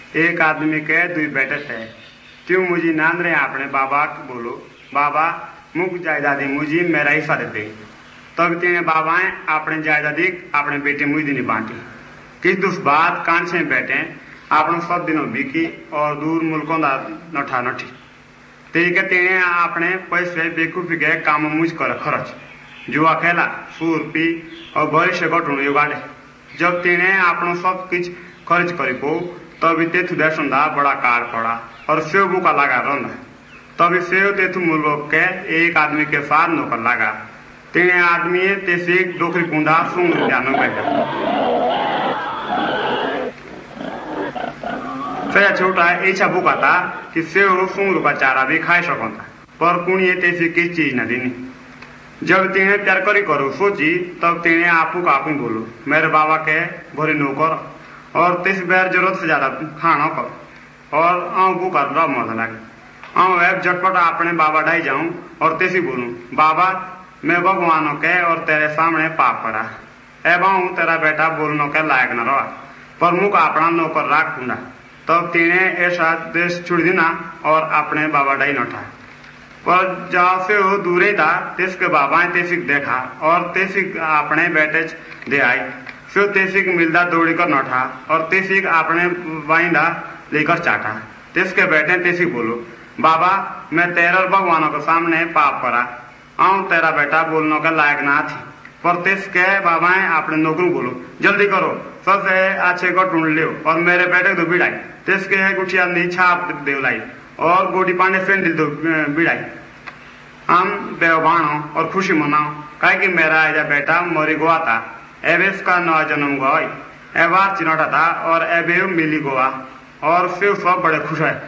एक आदमी के दुई बेटे थे। त्यों मुझे नान रहे अपने बाबा बोलो, बाबा मुख जायदादी मुझे मेरा हिस्सा देते। तब तेने बाबाएं अपने जायदादी अपने बेटे मुझे नहीं बांटी। किस दुस बाद कांचे बैठे अपनों सब दिनों बिकी और दूर मुल्कों का नठा नठी तेरे तेने अपने पैसे बेकूफी के काम मुझ कर खर्च जुआ खेला सूर पी और भविष्य घटन युगाड़े। जब तेने अपनों सब कुछ खर्च करी पो तभी तेथु देशुंदा बड़ा कार पड़ा और सेव बुका लगा रोंदा। तभी सेव तेथु मुल्क के एक आदमी के साथ नौकर लगा। तेने आदमी तेसे डोकरी कुंडा सुंग जानो बैठा छोटा ऐसा भूखा था कि सेव सुंगरू का चारा भी खाई सकता पर कुणिए तेसी किस चीज न देनी। जब तेने प्यार करी करो सोची तब तेने आपू का आपू बोलो, मेरे बाबा के घरे नौकर और तेस बेर जरूरत से ज्यादा खाना कर और आऊ भूखा रहा मजा लगे। आऊ वह झटपट अपने बाबा ढाई जाऊं और तेसी बोलूं, बाबा मैं भगवानों के और तेरे सामने पाप करा एवं तेरा बेटा बोलने के लायक न रहा पर मुख अपना नौकर राख कुंडा। तब तेने ऐसा देश छोड़ देना और अपने बाबा डाई नठा। पर जहाँ से वो दूरे था तेसके बाबा तेसिक देखा और तेसिक अपने बेटे दे आई। फिर तेसिक मिलदा दौड़ी कर नठा और तेसिक अपने वाइंदा लेकर चाटा। तेसके बेटे तेसिक बोलो, बाबा मैं तेरा भगवानों के सामने पाप करा आऊं तेरा बेटा बोलने का लायक ना थी। पर तेसके बाबा अपने नौकरू बोलो, जल्दी करो सबसे अच्छे को ढूंढ लियो और मेरे बेटे को बिड़ाई। तेसके गुठिया छाप देवलाई और गोडी पांडे फेंड दिल बिड़ाई। हम देवबाणो और खुशी मनाओ कहे कि मेरा ऐसा बेटा मोरी गोवा था एवेस का नवा जन्म हुआ एबार चिनौटा था और एबे मिली गोवा और फिर सब बड़े खुश है।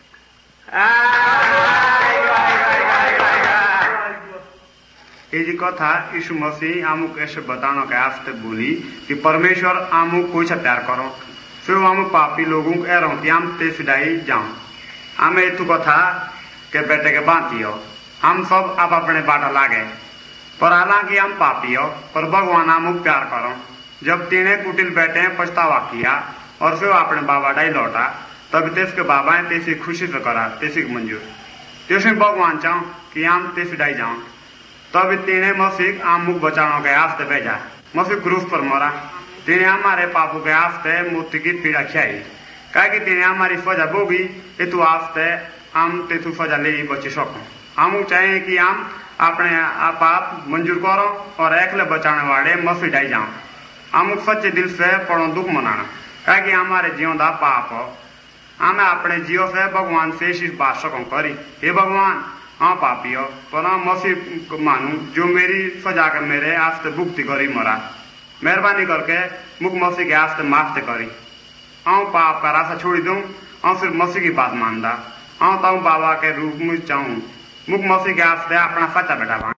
ये कथा यीशु मसीह आमुक ऐसे बताने के आस्ते बोली कि परमेश्वर आमुक कोई सा प्यार करो फिर हम पापी लोगों को एरों कि हम ते सिदाई जाऊं हमें तू कथा के बेटे के बांती हो हम सब अब अपने बाटा लागे पर हालांकि हम पापी हो पर भगवान आमुक प्यार करो। जब तीने कुटिल बेटे पछतावा किया और फिर अपने बाबा डाई लौटा तब तेस के बाबा तेसी खुशी से करा तेसी मंजूर तेसी भगवान चाहो कि हम ते सिदाई जाऊं। तब तेने मसीह आमुक बचाने के आस्ते भेजा। मसीह क्रूस पर मरा। तेने हमारे पापों के आस्ते मृत्यु की पीड़ा खियाई कहे कि तेने हमारी सजा भोगी हेतु आस्ते हम तेतु सजा ले बची सको। हम चाहे कि हम अपने पाप मंजूर करो और एकले बचाने वाले मसीह डाई जाओ। हम सच्चे दिल से पड़ो दुख मनाना कहे कि हमारे जीवन का पाप हो हमें अपने जीव से भगवान से इस बात सको करी, हे भगवान हाँ पापी हो पर हाँ मसीह मानू जो मेरी सजा कर मेरे आस्ते भुगती करी मरा मेहरबानी करके मुख मसीह के आस्ते माफ करी आऊं पाप का रास्ता छोड़ी दूं और फिर मसीह की बात मानदा आऊं ताऊ बाबा के रूप में चाहूं मुख मसीह के आस्ते अपना सच्चा बेटा